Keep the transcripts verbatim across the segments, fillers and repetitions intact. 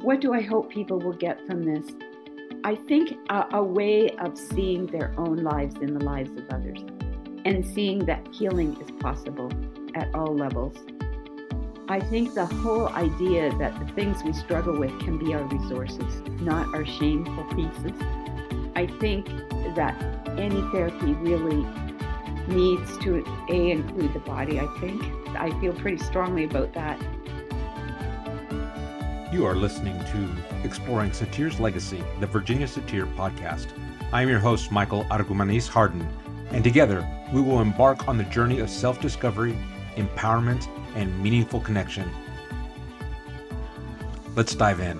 What do I hope people will get from this? I think a, a way of seeing their own lives in the lives of others and seeing that healing is possible at all levels. I think the whole idea that the things we struggle with can be our resources, not our shameful pieces. I think that any therapy really needs to, A, include the body, I think. I feel pretty strongly about that. You are listening to Exploring Satir's Legacy, the Virginia Satir podcast. I am your host, Michael Argumanis Harden, and together we will embark on the journey of self-discovery, empowerment, and meaningful connection. Let's dive in.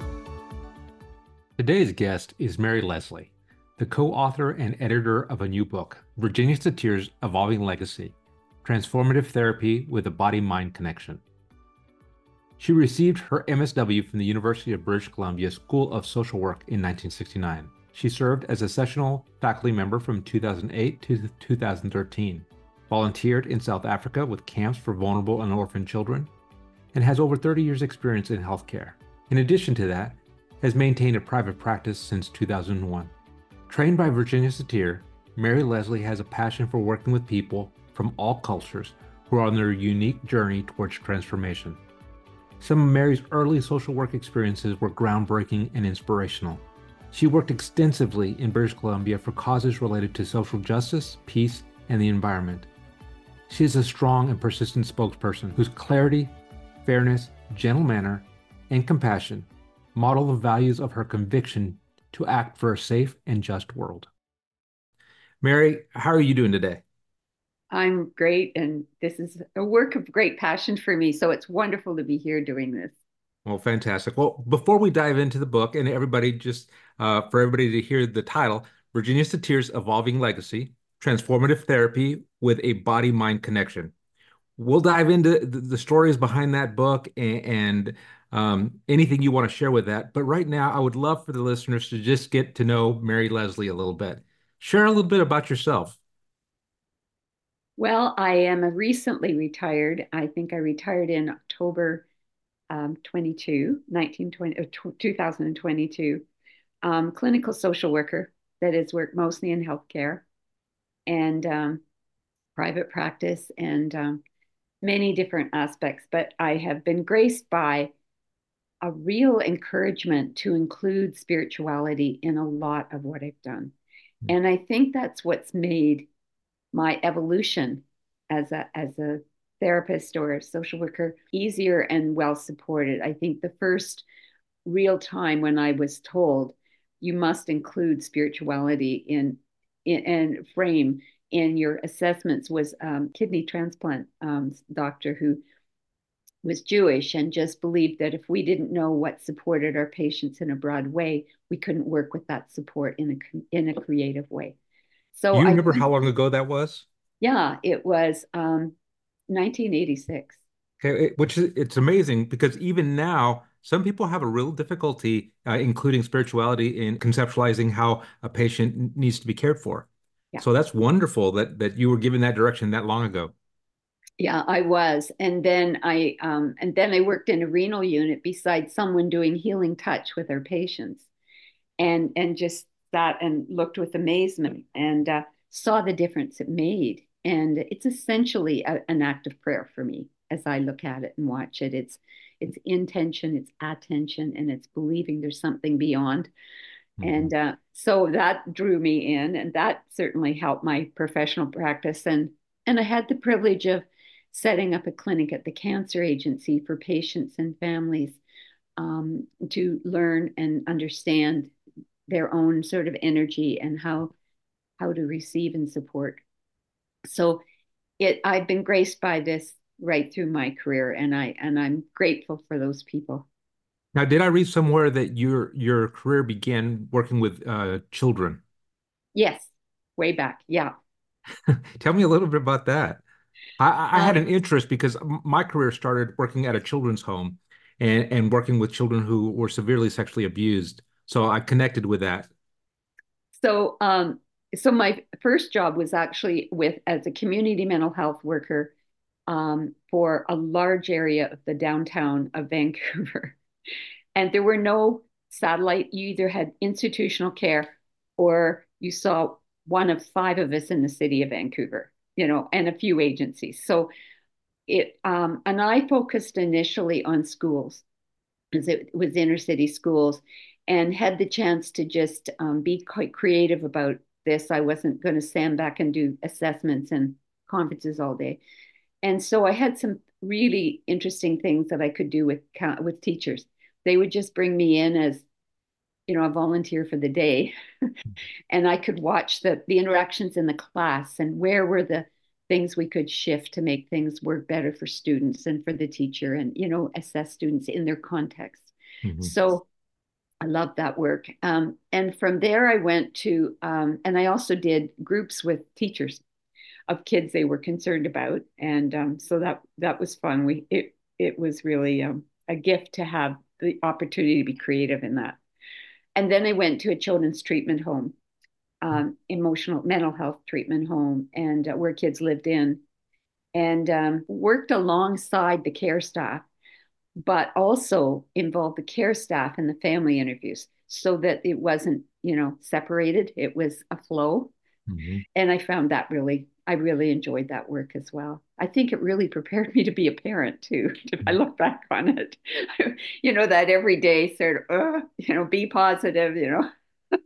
Today's guest is Mary Leslie, the co-author and editor of a new book, Virginia Satir's Evolving Legacy, Transformative Therapy with a Body-Mind Connection. She received her M S W from the University of British Columbia School of Social Work in nineteen sixty-nine. She served as a sessional faculty member from two thousand eight to two thousand thirteen, volunteered in South Africa with camps for vulnerable and orphan children, and has over thirty years experience in healthcare. In addition to that, has maintained a private practice since two thousand one. Trained by Virginia Satir, Mary Leslie has a passion for working with people from all cultures who are on their unique journey towards transformation. Some of Mary's early social work experiences were groundbreaking and inspirational. She worked extensively in British Columbia for causes related to social justice, peace, and the environment. She is a strong and persistent spokesperson whose clarity, fairness, gentle manner, and compassion model the values of her conviction to act for a safe and just world. Mary, how are you doing today? I'm great, and this is a work of great passion for me, so it's wonderful to be here doing this. Well, fantastic. Well, before we dive into the book, and everybody just, uh, for everybody to hear the title, Virginia Satir's Evolving Legacy, Transformative Therapy with a Body-Mind Connection. We'll dive into the, the stories behind that book and, and um, anything you want to share with that. But right now, I would love for the listeners to just get to know Mary Leslie a little bit. Share a little bit about yourself. Well, I am a recently retired. I think I retired in October um, twenty-two, nineteen twenty, uh, two thousand twenty-two, um, clinical social worker that has worked mostly in healthcare and um, private practice and um, many different aspects. But I have been graced by a real encouragement to include spirituality in a lot of what I've done. Mm-hmm. And I think that's what's made my evolution as a as a therapist or a social worker easier and well supported. I think the first real time when I was told you must include spirituality in in and frame in your assessments was um, kidney transplant um, doctor who was Jewish and just believed that if we didn't know what supported our patients in a broad way, we couldn't work with that support in a in a creative way. So you remember I, how long ago that was? Yeah, it was um, nineteen eighty-six. Okay, which is it's amazing because even now, some people have a real difficulty uh, including spirituality in conceptualizing how a patient needs to be cared for. Yeah. So that's wonderful that that you were given that direction that long ago. Yeah, I was, and then I um, and then I worked in a renal unit beside someone doing healing touch with our patients, and and just sat and looked with amazement and uh, saw the difference it made. And it's essentially a, an act of prayer for me as I look at it and watch it. It's it's intention, it's attention, and it's believing there's something beyond. Mm-hmm. And uh, so that drew me in, and that certainly helped my professional practice. And and I had the privilege of setting up a clinic at the Cancer Agency for patients and families um, to learn and understand their own sort of energy and how how to receive and support. So it I've been graced by this right through my career, and I and I'm grateful for those people. Now, did I read somewhere that your your career began working with uh, children? Yes, way back. Yeah. Tell me a little bit about that. I, I had an interest because my career started working at a children's home and, and working with children who were severely sexually abused. So I connected with that. So, um, so my first job was actually with as a community mental health worker um, for a large area of the downtown of Vancouver. And there were no satellite. You either had institutional care or you saw one of five of us in the city of Vancouver, you know, and a few agencies. So it, um, and I focused initially on schools, as it was inner city schools, and had the chance to just um, be quite creative about this. I wasn't going to stand back and do assessments and conferences all day. And so I had some really interesting things that I could do with with teachers. They would just bring me in as, you know, a volunteer for the day, and I could watch the the interactions in the class and where were the things we could shift to make things work better for students and for the teacher, and you know, assess students in their context. Hmm. So I loved that work. Um, and from there, I went to, um, and I also did groups with teachers of kids they were concerned about, and um, so that that was fun. We it it was really um, a gift to have the opportunity to be creative in that. And then I went to a children's treatment home, um, emotional mental health treatment home, and uh, where kids lived in, and um, worked alongside the care staff, but also involved the care staff in the family interviews so that it wasn't, you know, separated. It was a flow. Hmm. And I found that really, I really enjoyed that work as well. I think it really prepared me to be a parent too, if I look back on it. You know, that everyday sort of, uh, you know, be positive, you know.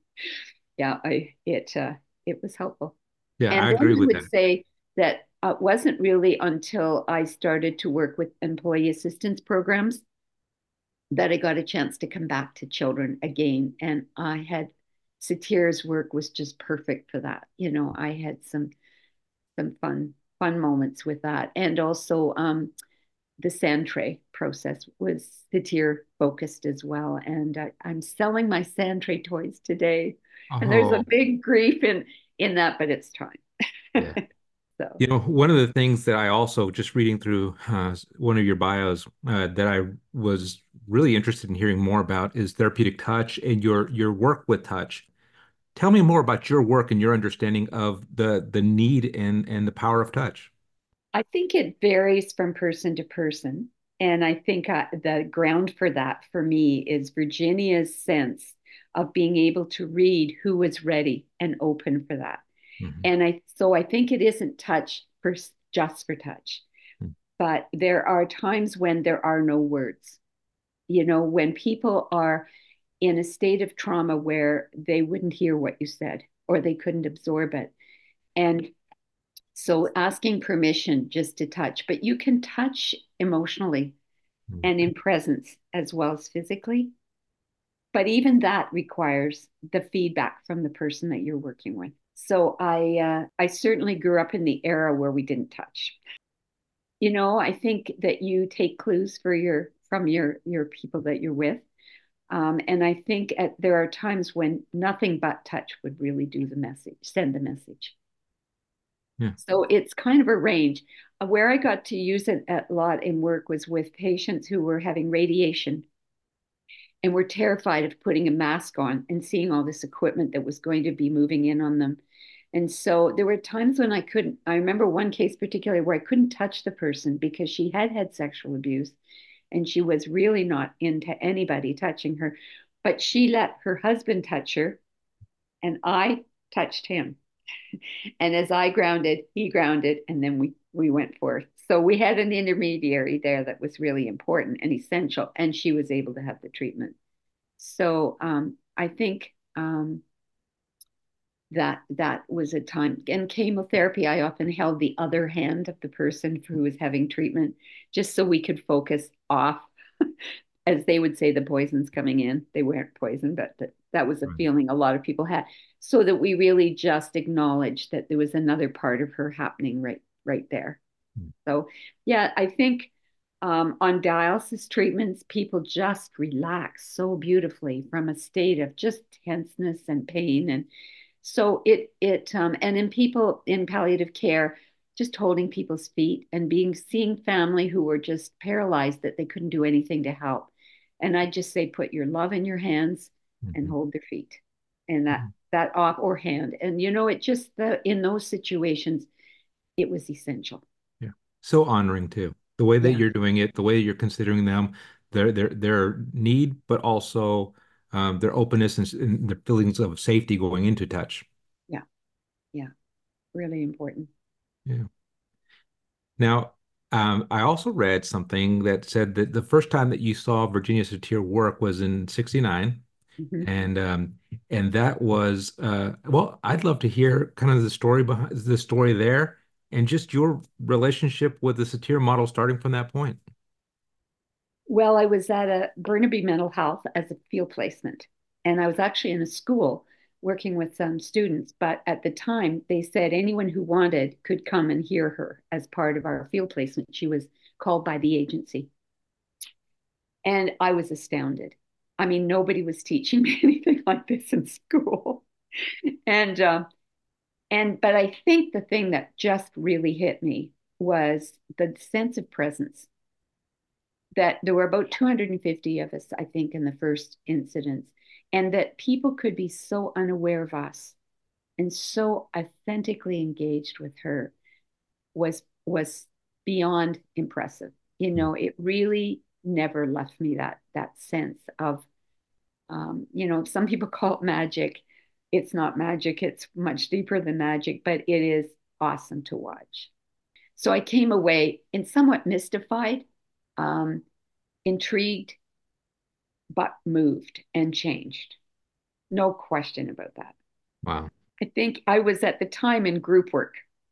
Yeah, I it uh, it was helpful. Yeah, And I then agree I with would that. say that uh, it wasn't really until I started to work with employee assistance programs that I got a chance to come back to children again. And I had Satir's work was just perfect for that. You know, I had some some fun fun moments with that, and also um, the Sandtray process was Satir focused as well. And I, I'm selling my Sandtray toys today, and there's a Oh, big grief in in that, but it's time. yeah. So You know, one of the things that I also just reading through uh, one of your bios uh, that I was really interested in hearing more about is therapeutic touch and your your work with touch. Tell me more about your work and your understanding of the the need and and the power of touch. I think it varies from person to person. And I think uh, the ground for that for me is Virginia's sense of being able to read who was ready and open for that. Hmm. And I so I think it isn't touch for just for touch, but there are times when there are no words. You know, when people are in a state of trauma where they wouldn't hear what you said or they couldn't absorb it. And so asking permission just to touch, but you can touch emotionally and in presence as well as physically. But even that requires the feedback from the person that you're working with. So I uh, I certainly grew up in the era where we didn't touch. You know, I think that you take clues for your from your your people that you're with. Um, and I think at, there are times when nothing but touch would really do the message, send the message. Yeah. So it's kind of a range. Uh, Where I got to use it a lot in work was with patients who were having radiation and were terrified of putting a mask on and seeing all this equipment that was going to be moving in on them. And so there were times when I couldn't. I remember one case particularly where I couldn't touch the person because she had had sexual abuse and she was really not into anybody touching her. But she let her husband touch her and I touched him. And as I grounded, he grounded, and then we we went forth. So we had an intermediary there that was really important and essential, and she was able to have the treatment. So um, I think um, that that was a time. And chemotherapy, I often held the other hand of the person who was having treatment, just so we could focus off, as they would say, the poison's coming in. They weren't poison, but that, that was a Right. feeling a lot of people had. So that we really just acknowledged that there was another part of her happening right right there. So yeah, I think um, on dialysis treatments, people just relax so beautifully from a state of just tenseness and pain. And so it it um, and in people in palliative care, just holding people's feet and being seeing family who were just paralyzed that they couldn't do anything to help. And I just say, put your love in your hands and Mhm. hold their feet, and that that off or hand. And you know, it just the in those situations, it was essential. Yeah. So honoring too. The way that Yeah. you're doing it, the way you're considering them, their their their need, but also um, their openness and, and their feelings of safety going into touch. Yeah, yeah, really important. Yeah. Now, um, I also read something that said that the first time that you saw Virginia Satir work was in sixty-nine. Mhm. And um, and that was uh, well, I'd love to hear kind of the story behind the story there and just your relationship with the Satir model starting from that point. Well, I was at a Burnaby Mental Health as a field placement, and I was actually in a school working with some students. But at the time, they said anyone who wanted could come and hear her as part of our field placement. She was called by the agency, and I was astounded. I mean, nobody was teaching me anything like this in school, and uh, and but I think the thing that just really hit me was the sense of presence that there were about two hundred fifty of us, I think, in the first incidents, and that people could be so unaware of us and so authentically engaged with her was was beyond impressive. You know, it really never left me that that sense of, um, you know, some people call it magic. It's not magic. It's much deeper than magic, but it is awesome to watch. So I came away in somewhat mystified, um, intrigued, but moved and changed. No question about that. Wow. I think I was at the time in group work.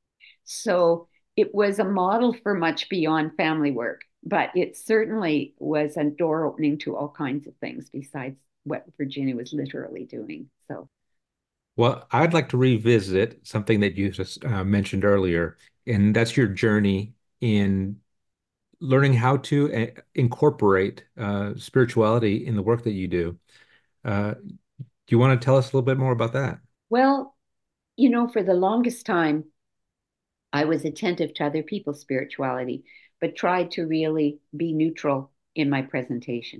So it was a model for much beyond family work, but it certainly was a door opening to all kinds of things besides what Virginia was literally doing. So, Well, I'd like to revisit something that you just uh, mentioned earlier, and that's your journey in learning how to uh, incorporate uh, spirituality in the work that you do. Uh, do you want to tell us a little bit more about that? well, you know, for the longest time, I was attentive to other people's spirituality, but tried to really be neutral in my presentation.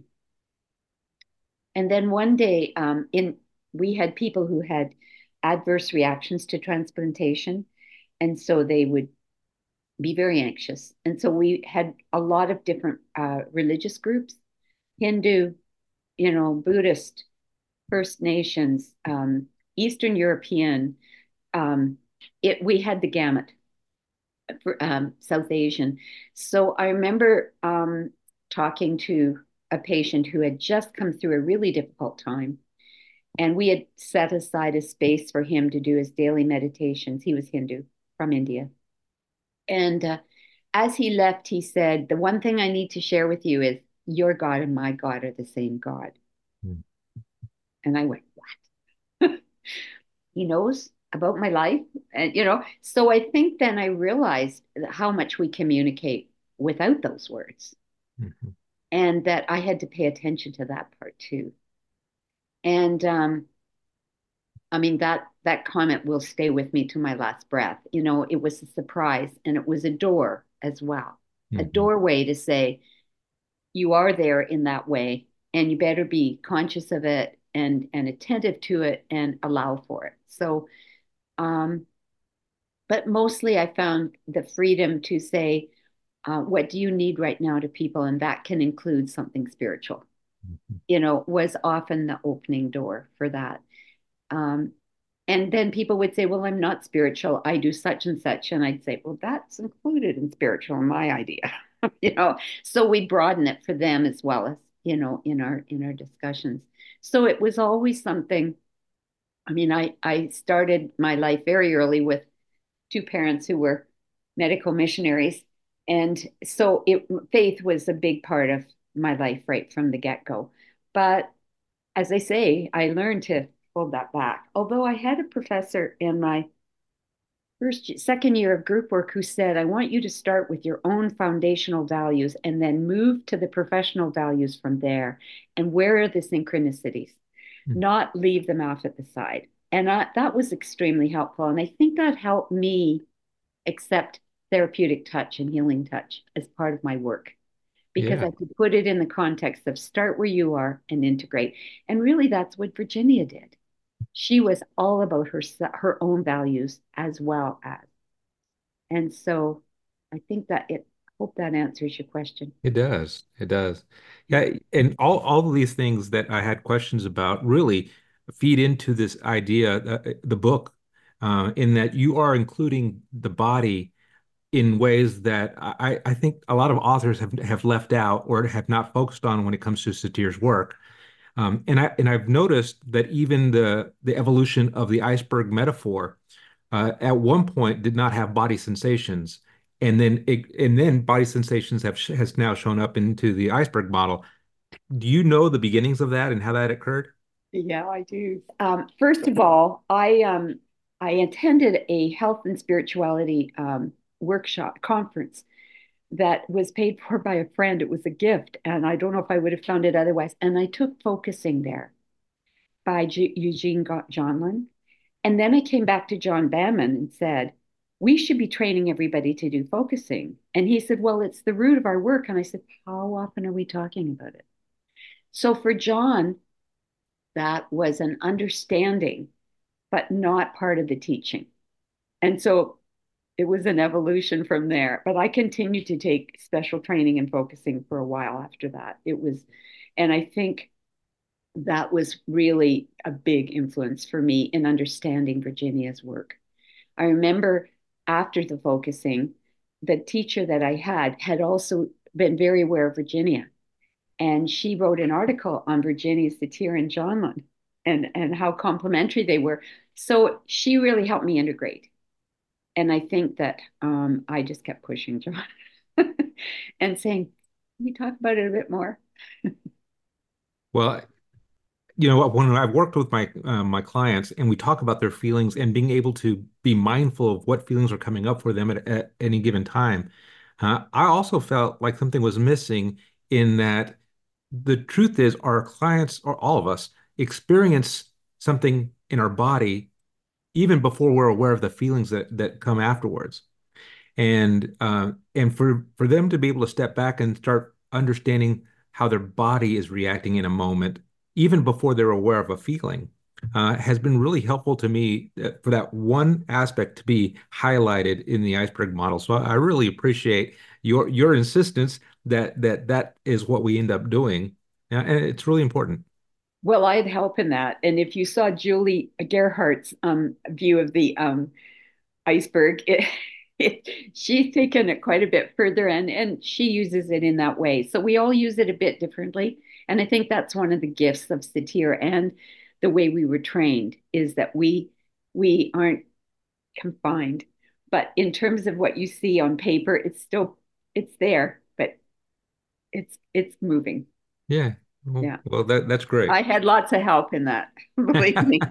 And then one day, um, in we had people who had adverse reactions to transplantation, and so they would be very anxious. And so we had a lot of different uh, religious groups: Hindu, you know, Buddhist, First Nations, um, Eastern European. Um, it we had the gamut for um, South Asian. So I remember um, talking to a patient who had just come through a really difficult time, and we had set aside a space for him to do his daily meditations. He was Hindu from India. And uh, as he left, he said, "The one thing I need to share with you is your God and my God are the same God." Mm. And I went, "What?" He knows about my life. And, you know, so I think then I realized how much we communicate without those words, Mhm. and that I had to pay attention to that part too. And um, I mean, that that comment will stay with me to my last breath. You know, it was a surprise, and it was a door as well, a Mhm. doorway to say, you are there in that way, and you better be conscious of it and and attentive to it and allow for it. So, um, but mostly I found the freedom to say, uh, what do you need right now to people? And that can include something spiritual, Mhm. you know, was often the opening door for that. Um, and then people would say, well, I'm not spiritual. I do such and such. And I'd say, well, that's included in spiritual in my idea, you know. So we broaden it for them as well as, you know, in our in our discussions. So it was always something. I mean, I I started my life very early with two parents who were medical missionaries. And so it faith was a big part of my life right from the get-go. But as I say, I learned to hold that back. Although I had a professor in my first second year of group work who said, I want you to start with your own foundational values and then move to the professional values from there. And where are the synchronicities? Not leave them off at the side. And I, that was extremely helpful. And I think that helped me accept therapeutic touch and healing touch as part of my work because Yeah. I could put it in the context of start where you are and integrate. And really, that's what Virginia did. She was all about her her own values as well as, and so I think that it Hope that answers your question. It does. It does. Yeah, and all all of these things that I had questions about really feed into this idea, uh, the book, uh, in that you are including the body in ways that I, I think a lot of authors have have left out or have not focused on when it comes to Satir's work. Um, and I and I've noticed that even the the evolution of the iceberg metaphor uh, at one point did not have body sensations, and then it, and then body sensations have has now shown up into the iceberg model. Do you know the beginnings of that and how that occurred? Yeah, I do. Um, first of all, I um, I attended a health and spirituality um, workshop conference that was paid for by a friend. It was a gift, and I don't know if I would have found it otherwise. And I took focusing there by G Eugene Jonlin. And then I came back to John Banman and said, we should be training everybody to do focusing. And he said, well, it's the root of our work. And I said, how often are we talking about it? So for John, that was an understanding, but not part of the teaching. And so it was an evolution from there. But I continued to take special training and focusing for a while after that. It was, and I think that was really a big influence for me in understanding Virginia's work. I remember after the focusing, the teacher that I had had also been very aware of Virginia. And she wrote an article on Virginia Satir and Jonlin and, and how complementary they were. So she really helped me integrate. And I think that um, I just kept pushing John and saying, can we talk about it a bit more? Well, you know, when I've worked with my uh, my clients and we talk about their feelings and being able to be mindful of what feelings are coming up for them at, at any given time, uh, I also felt like something was missing in that the truth is our clients or all of us experience something in our body even before we're aware of the feelings that that come afterwards. And uh, and for for them to be able to step back and start understanding how their body is reacting in a moment, even before they're aware of a feeling, uh, has been really helpful to me uh, for that one aspect to be highlighted in the iceberg model. So I really appreciate your your insistence that that that is what we end up doing, uh, and it's really important. Well, I'd help in that. And if you saw Julie Gerhardt's um, view of the um, iceberg, it, it, she's taken it quite a bit further and, and she uses it in that way. So we all use it a bit differently. And I think that's one of the gifts of Satir and the way we were trained is that we we aren't confined. But in terms of what you see on paper, it's still it's there, but it's it's moving. Yeah. Well, Yeah. well that that's great. I had lots of help in that, believe me.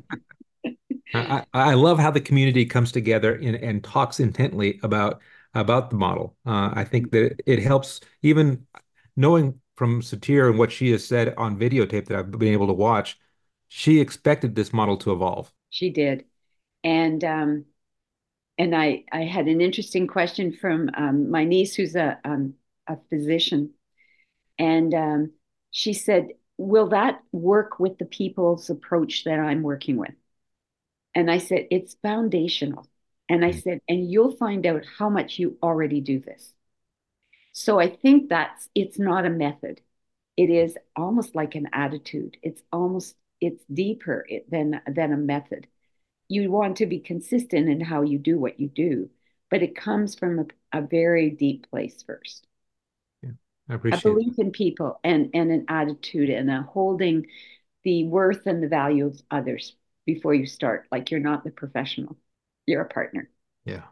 I, I love how the community comes together and, and talks intently about about the model. Uh, I think that it helps even knowing from Satir and what she has said on videotape that I've been able to watch, she expected this model to evolve. She did. And um, and I I had an interesting question from um, my niece who's a um, a physician, and um, she said, "Will that work with the people's approach that I'm working with?" And I said, "It's foundational." And I Mm. said, "And you'll find out how much you already do this." So I think that's it's not a method. It is almost like an attitude. It's almost it's deeper than than a method. You want to be consistent in how you do what you do, but it comes from a, a very deep place first. Yeah, I A appreciate belief in people and, and an attitude and a holding the worth and the value of others before you start. Like you're not the professional, you're a partner. it. Yeah.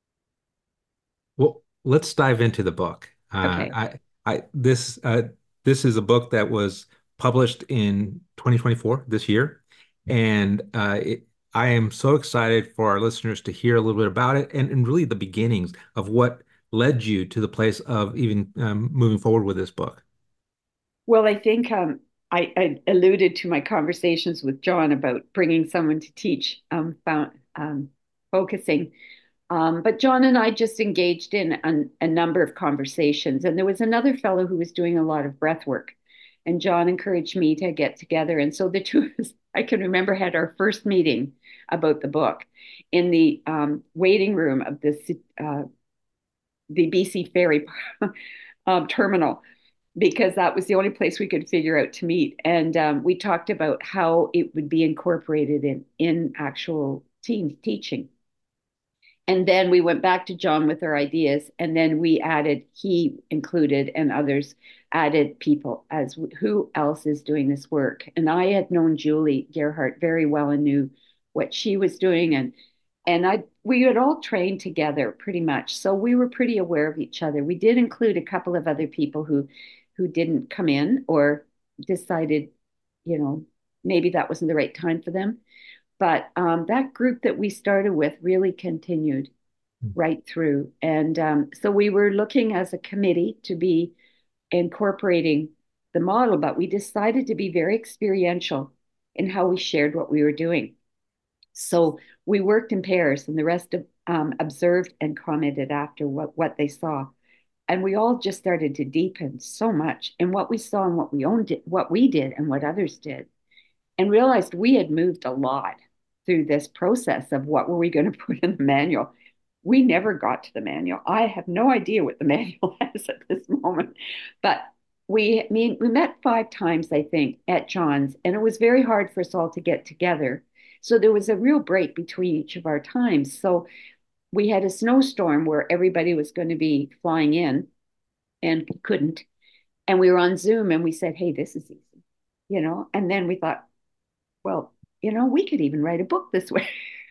Well, let's dive into the book. Uh, Okay. I, I, this, uh, this is a book that was published in twenty twenty-four, this year, and uh, it, I am so excited for our listeners to hear a little bit about it and, and really the beginnings of what led you to the place of even um, moving forward with this book. Well, I think um, I, I alluded to my conversations with John about bringing someone to teach um, found, um, focusing. Um, but John and I just engaged in a, a number of conversations, and there was another fellow who was doing a lot of breath work, and John encouraged me to get together. And so the two of us, I can remember, had our first meeting about the book in the um, waiting room of the uh, the B C Ferry um, terminal because that was the only place we could figure out to meet. And um, we talked about how it would be incorporated in in actual team teaching. And then we went back to John with our ideas, and then we added, he included, and others added people as who else is doing this work. And I had known Julie Gerhardt very well and knew what she was doing, and and I we had all trained together pretty much, so we were pretty aware of each other. We did include a couple of other people who who didn't come in or decided, you know, maybe that wasn't the right time for them. But um, that group that we started with really continued right through. And um, so we were looking as a committee to be incorporating the model, but we decided to be very experiential in how we shared what we were doing. So we worked in pairs, and the rest of, um, observed and commented after what, what they saw. And we all just started to deepen so much in what we saw and what we owned, what we did and what others did, and realized we had moved a lot through this process of what were we going to put in the manual. We never got to the manual. I have no idea what the manual has at this moment, but we I mean we met five times, I think, at John's, and it was very hard for us all to get together. So there was a real break between each of our times. So we had a snowstorm where everybody was going to be flying in and couldn't. And we were on Zoom and we said, hey, this is easy, you know? And then we thought, well, you know, we could even write a book this way.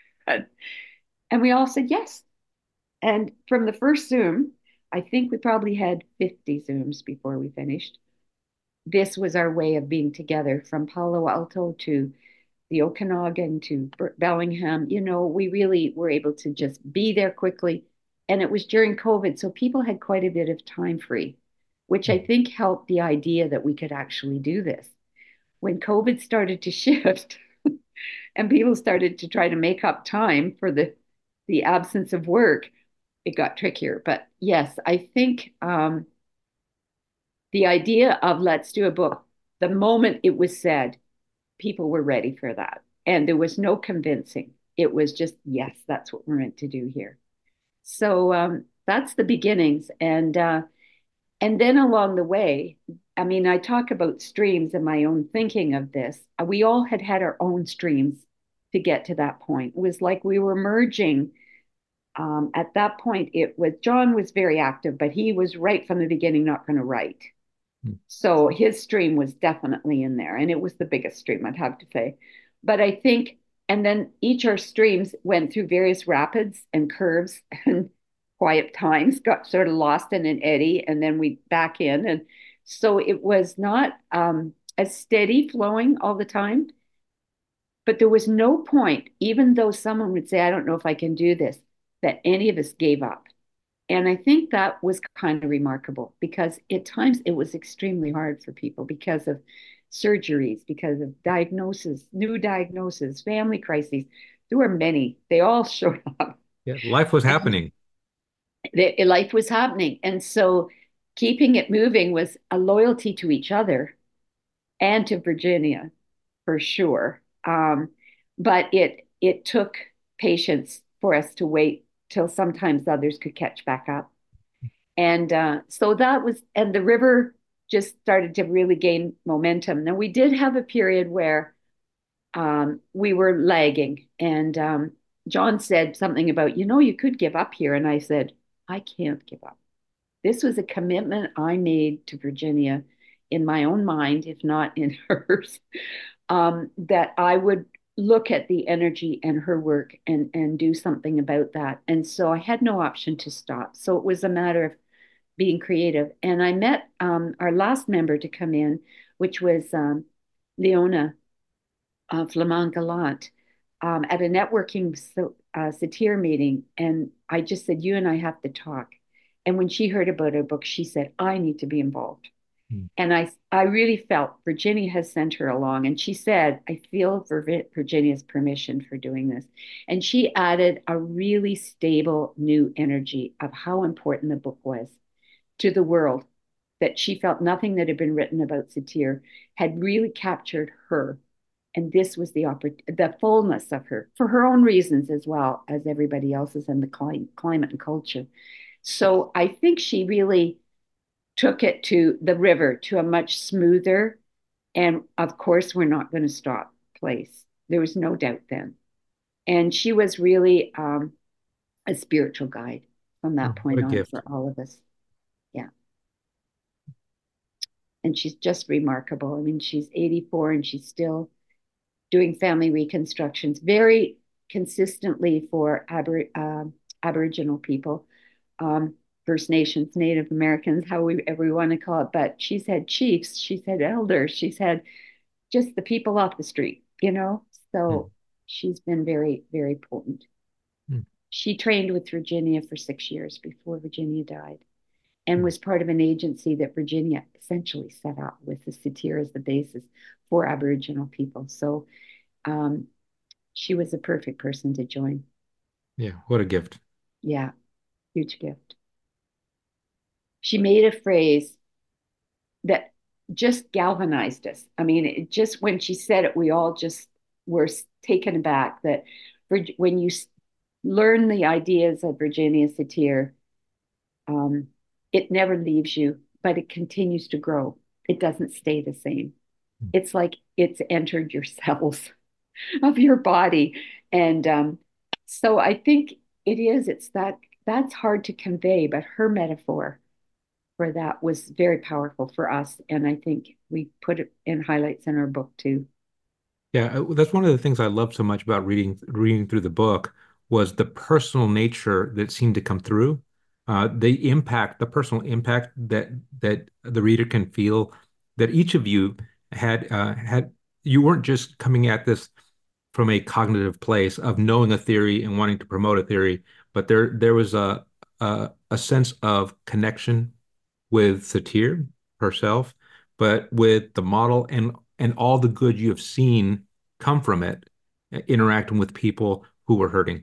And we all said yes. And from the first Zoom, I think we probably had fifty Zooms before we finished. This was our way of being together from Palo Alto to the Okanagan to Bellingham. You know, we really were able to just be there quickly. And it was during COVID, so people had quite a bit of time free, which I think helped the idea that we could actually do this. When COVID started to shift and people started to try to make up time for the the absence of work, it got trickier. But yes, I think um, the idea of let's do a book, the moment it was said, people were ready for that. And there was no convincing. It was just, yes, that's what we're meant to do here. So um, that's the beginnings. And uh, and then along the way, I mean, I talk about streams in my own thinking of this. We all had had our own streams to get to that point. It was like we were merging. Um, at that point, it was John was very active, but he was right from the beginning not going to write. Mm. So his stream was definitely in there, and it was the biggest stream, I'd have to say. But I think, and then each of our streams went through various rapids and curves and quiet times, got sort of lost in an eddy, and then we back in. And so it was not um, as steady flowing all the time. But there was no point, even though someone would say, I don't know if I can do this, that any of us gave up. And I think that was kind of remarkable because at times it was extremely hard for people because of surgeries, because of diagnosis, new diagnoses, family crises. There were many. They all showed up. Yeah, life was happening. The, life was happening. And so keeping it moving was a loyalty to each other and to Virginia, for sure. Um, but it it took patience for us to wait till sometimes others could catch back up. And uh, so that was, and the river just started to really gain momentum. Now, we did have a period where um, we were lagging, and um, John said something about, you know, you could give up here. And I said, I can't give up. This was a commitment I made to Virginia in my own mind, if not in hers, um, that I would look at the energy and her work and and do something about that. And so I had no option to stop. So it was a matter of being creative. And I met um, our last member to come in, which was um, Leona uh, Flamand Gallant, um, at a networking so, uh, satir meeting. And I just said, you and I have to talk. And when she heard about her book, she said, I need to be involved. Hmm. And I, I really felt Virginia has sent her along. And she said, I feel for Virginia's permission for doing this. And she added a really stable new energy of how important the book was to the world, that she felt nothing that had been written about satir had really captured her. And this was the oppor- the fullness of her, for her own reasons as well as everybody else's and the cli- climate and culture. So I think she really took it to the river to a much smoother, and of course, we're not going to stop place. There was no doubt then. And she was really um, a spiritual guide from Oh, that what a point on gift. for all of us. Yeah. And she's just remarkable. I mean, she's eighty-four and she's still doing family reconstructions very consistently for Abor- uh, Aboriginal people, um, First Nations, Native Americans, however we want to call it. But she's had chiefs, she's had elders, she's had just the people off the street, you know? Mm, So she's been very, very potent. mm, She trained with Virginia for six years before Virginia died and mm. was part of an agency that Virginia essentially set up with the Satir as the basis for Aboriginal people. So um, she was a perfect person to join. Yeah, what a gift. Yeah, huge gift. She made a phrase that just galvanized us. I mean, it just when she said it, we all just were taken aback that when you learn the ideas of Virginia Satir, um, it never leaves you, but it continues to grow. It doesn't stay the same. Mm. It's like it's entered your cells of your body. And um, so I think it is, it's that that's hard to convey, but her metaphor for that was very powerful for us. And I think we put it in highlights in our book too. Yeah, uh, that's one of the things I love so much about reading reading through the book was the personal nature that seemed to come through. Uh, the impact, the personal impact that that the reader can feel that each of you had uh, had you weren't just coming at this from a cognitive place of knowing a theory and wanting to promote a theory, but there there was a a, a sense of connection with Satir herself, but with the model and and all the good you have seen come from it, interacting with people who were hurting.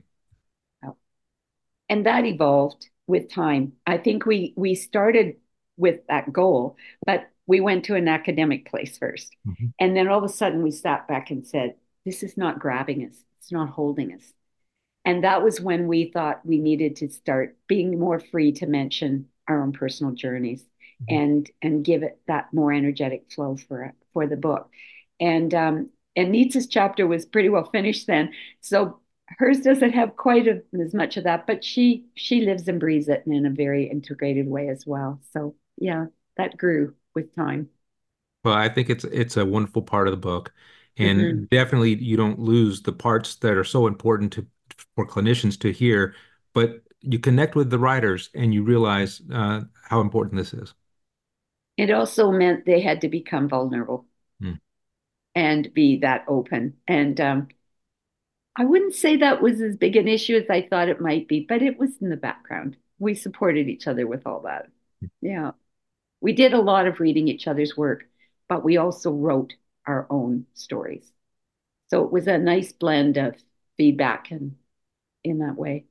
And that evolved with time. I think we we started with that goal, but we went to an academic place first. Mhm. And then all of a sudden we sat back and said, this is not grabbing us. It's not holding us. And that was when we thought we needed to start being more free to mention our own personal journeys Mhm. and and give it that more energetic flow for for the book. And um, and Nietzsche's chapter was pretty well finished then. So hers doesn't have quite a, as much of that, but she she lives and breathes it in a very integrated way as well. So yeah, that grew with time. Well, I think it's it's a wonderful part of the book, Mm-hmm. and definitely you don't lose the parts that are so important to for clinicians to hear, but you connect with the writers and you realize uh, how important this is. It also meant they had to become vulnerable Mm. and be that open. And um, I wouldn't say that was as big an issue as I thought it might be, but it was in the background. We supported each other with all that. Yeah. We did a lot of reading each other's work, but we also wrote our own stories. So it was a nice blend of feedback and in that way.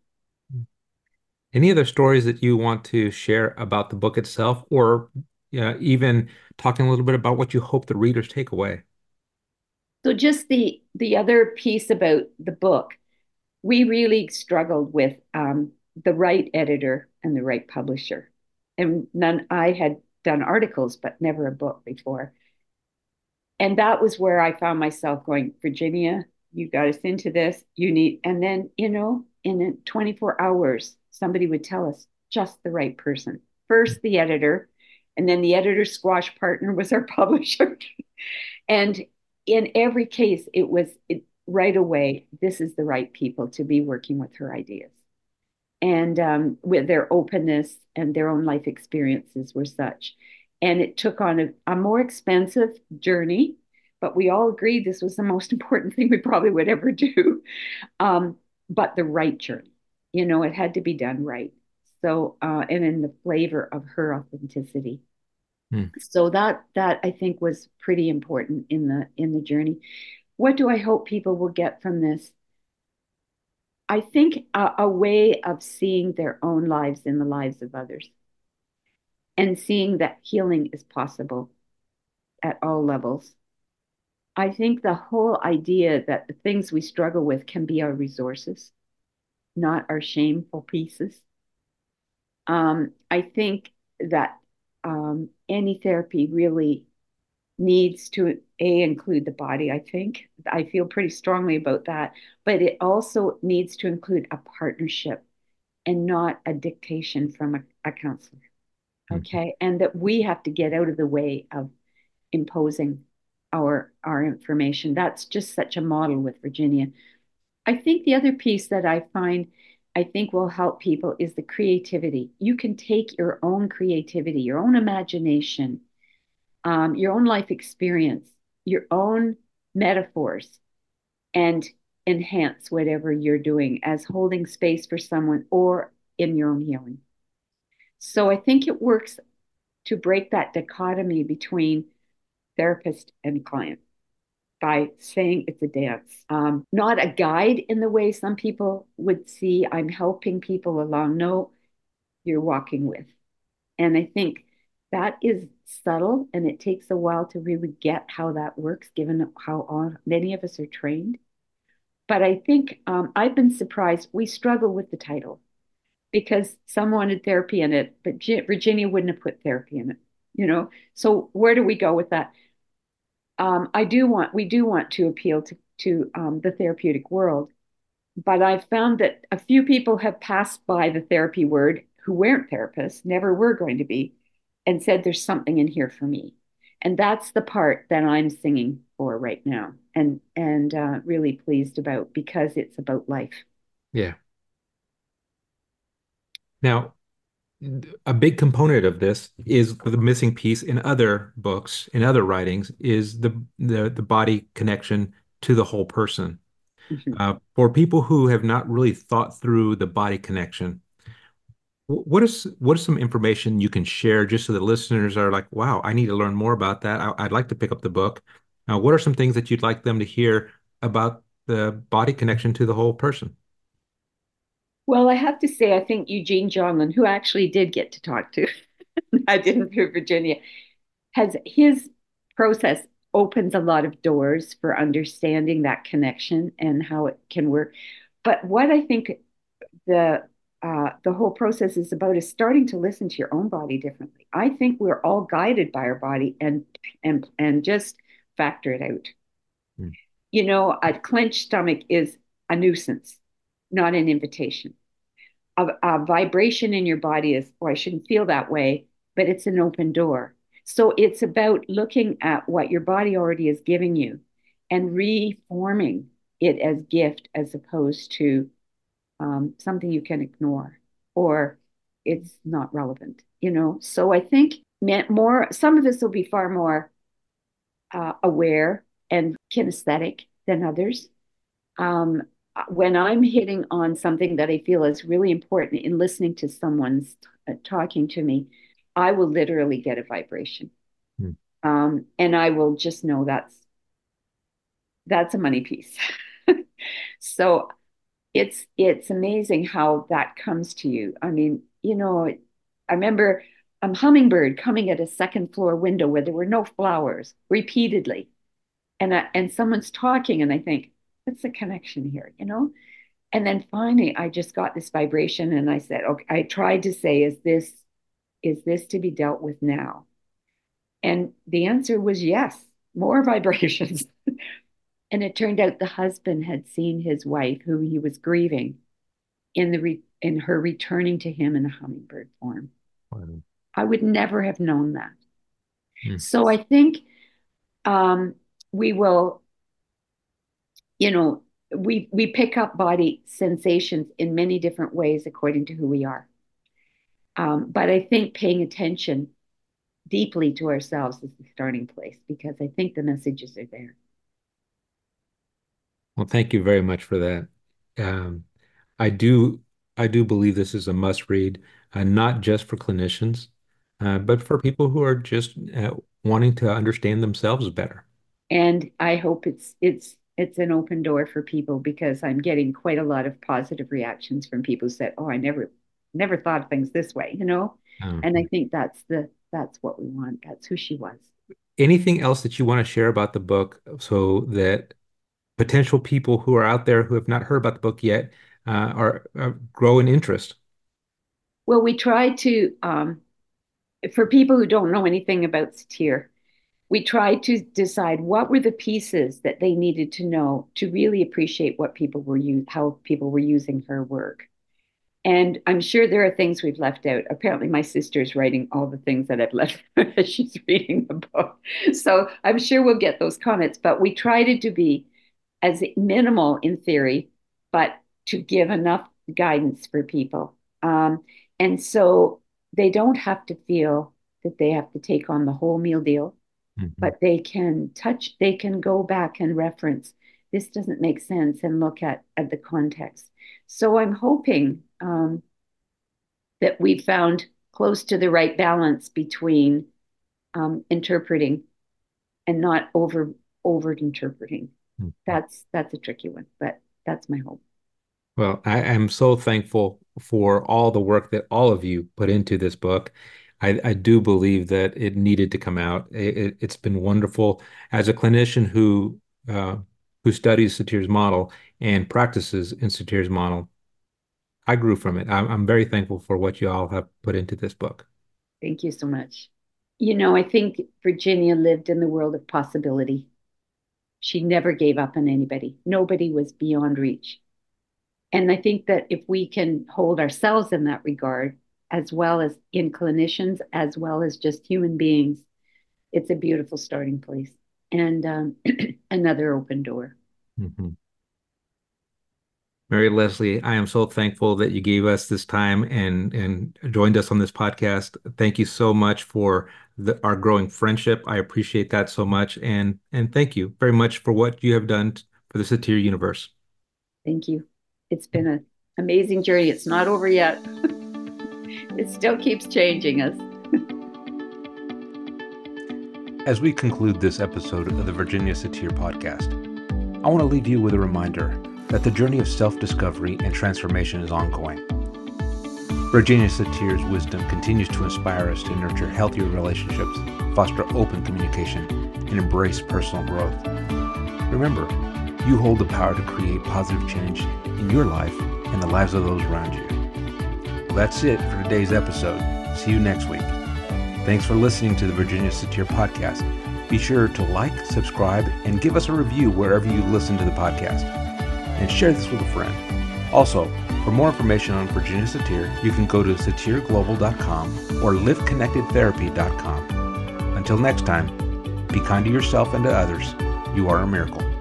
Any other stories that you want to share about the book itself, or uh, even talking a little bit about what you hope the readers take away? So just the the other piece about the book, we really struggled with um, the right editor and the right publisher. And none, I had done articles, but never a book before. And that was where I found myself going, Virginia, you got us into this. You need, and then, you know, in twenty-four hours, somebody would tell us just the right person. First, the editor, and then the editor squash partner was our publisher. And in every case, it was it, right away, this is the right people to be working with her ideas. And um, with their openness and their own life experiences were such. And it took on a, a more expensive journey, but we all agreed this was the most important thing we probably would ever do. Um, but the right journey, you know, it had to be done right. So, uh, and in the flavor of her authenticity. Hmm. So that that I think was pretty important in the in the journey. What do I hope people will get from this? I think a, a way of seeing their own lives in the lives of others and seeing that healing is possible at all levels. I think the whole idea that the things we struggle with can be our resources, not our shameful pieces. Um, I think that um, any therapy really needs to a include the body. I think I feel pretty strongly about that, but it also needs to include a partnership and not a dictation from a, a counselor. Mhm. Okay, and that we have to get out of the way of imposing our our information. That's just such a model with Virginia. I think the other piece that I find I think will help people is the creativity. You can take your own creativity, your own imagination, um, your own life experience, your own metaphors, and enhance whatever you're doing as holding space for someone or in your own healing. So I think it works to break that dichotomy between therapist and client by saying it's a dance, um, not a guide in the way some people would see I'm helping people along. No, you're walking with. And I think that is subtle and it takes a while to really get how that works, given how all, many of us are trained. But I think um, I've been surprised. We struggle with the title because some wanted therapy in it, but Virginia wouldn't have put therapy in it, you know? So where do we go with that? Um, I do want, we do want to appeal to, to um, the therapeutic world, but I've found that a few people have passed by the therapy word who weren't therapists, never were going to be, and said, there's something in here for me. And that's the part that I'm singing for right now and, and uh, really pleased about because it's about life. Yeah. Now, a big component of this is the missing piece in other books, in other writings, is the the, the body connection to the whole person. Mhm. Uh, for people who have not really thought through the body connection, what is what is some information you can share just so the listeners are like, wow, I need to learn more about that. I, I'd like to pick up the book. Uh, what are some things that you'd like them to hear about the body connection to the whole person? Well, I have to say, I think Eugene Jonlin, who I actually did get to talk to, I didn't through Virginia, has his process opens a lot of doors for understanding that connection and how it can work. But what I think the uh, the whole process is about is starting to listen to your own body differently. I think we're all guided by our body and and and just factor it out. Mm. You know, a clenched stomach is a nuisance, not an invitation. A, a vibration in your body is, oh, I shouldn't feel that way, but it's an open door. So it's about looking at what your body already is giving you and reforming it as gift as opposed to um, something you can ignore or it's not relevant, you know? So I think more, some of us will be far more uh, aware and kinesthetic than others. Um, when I'm hitting on something that I feel is really important in listening to someone's t- talking to me, I will literally get a vibration. Mm. Um, and I will just know that's that's a money piece. So it's it's amazing how that comes to you. I mean, you know, I remember a hummingbird coming at a second floor window where there were no flowers repeatedly, and I, and someone's talking, and I think, what's the connection here? You know, and then finally, I just got this vibration, and I said, okay. I tried to say, is this is this to be dealt with now? And the answer was yes, more vibrations. And it turned out the husband had seen his wife, who he was grieving, in the re- in her returning to him in a hummingbird form. Wow. I would never have known that. Mm. So I think um, we will, you know, we we pick up body sensations in many different ways according to who we are. Um, but I think paying attention deeply to ourselves is the starting place because I think the messages are there. Well, thank you very much for that. Um, I do I do believe this is a must read, uh, not just for clinicians, uh, but for people who are just uh, wanting to understand themselves better. And I hope it's it's it's an open door for people because I'm getting quite a lot of positive reactions from people who said, "Oh, I never never thought of things this way," you know? Um, And I think that's the that's what we want. That's who she was. anything else that you want to share about the book so that potential people who are out there who have not heard about the book yet uh, are, are grow in interest? Well, we try to, um, for people who don't know anything about satir, we tried to decide what were the pieces that they needed to know to really appreciate what people were u- how people were using her work. And I'm sure there are things we've left out. Apparently, my sister's writing all the things that I've left as she's reading the book. So I'm sure we'll get those comments. But we tried to be as minimal in theory, but to give enough guidance for people. Um, and so they don't have to feel that they have to take on the whole meal deal, Mm-hmm. but they can touch, they can go back and reference. This doesn't make sense and look at, at the context. So I'm hoping um, that we found close to the right balance between um, interpreting and not over over interpreting. Mm-hmm. That's that's a tricky one, but that's my hope. Well, I am so thankful for all the work that all of you put into this book. I, I do believe that it needed to come out. It, has been wonderful as a clinician who uh, who studies Satir's model and practices in Satir's model. I grew from it. I'm, I'm very thankful for what you all have put into this book. Thank you so much. You know, I think Virginia lived in the world of possibility. She never gave up on anybody. Nobody was beyond reach. And I think that if we can hold ourselves in that regard, as well as in clinicians, as well as just human beings, it's a beautiful starting place and um, another open door. Mm-hmm. Mary Leslie, I am so thankful that you gave us this time and and joined us on this podcast. Thank you so much for the, our growing friendship. I appreciate that so much, and and thank you very much for what you have done for the Satir universe. Thank you. It's been an amazing journey. It's not over yet. It still keeps changing us. As we conclude this episode of the Virginia Satir podcast, I want to leave you with a reminder that the journey of self-discovery and transformation is ongoing. Virginia Satir's wisdom continues to inspire us to nurture healthier relationships, foster open communication, and embrace personal growth. Remember, you hold the power to create positive change in your life and the lives of those around you. Well, that's it for today's episode. See you next week. Thanks for listening to the Virginia Satir podcast. Be sure to like, subscribe, and give us a review wherever you listen to the podcast. And share this with a friend. Also, for more information on Virginia Satir, you can go to satir global dot com or live connected therapy dot com. Until next time, be kind to yourself and to others. You are a miracle.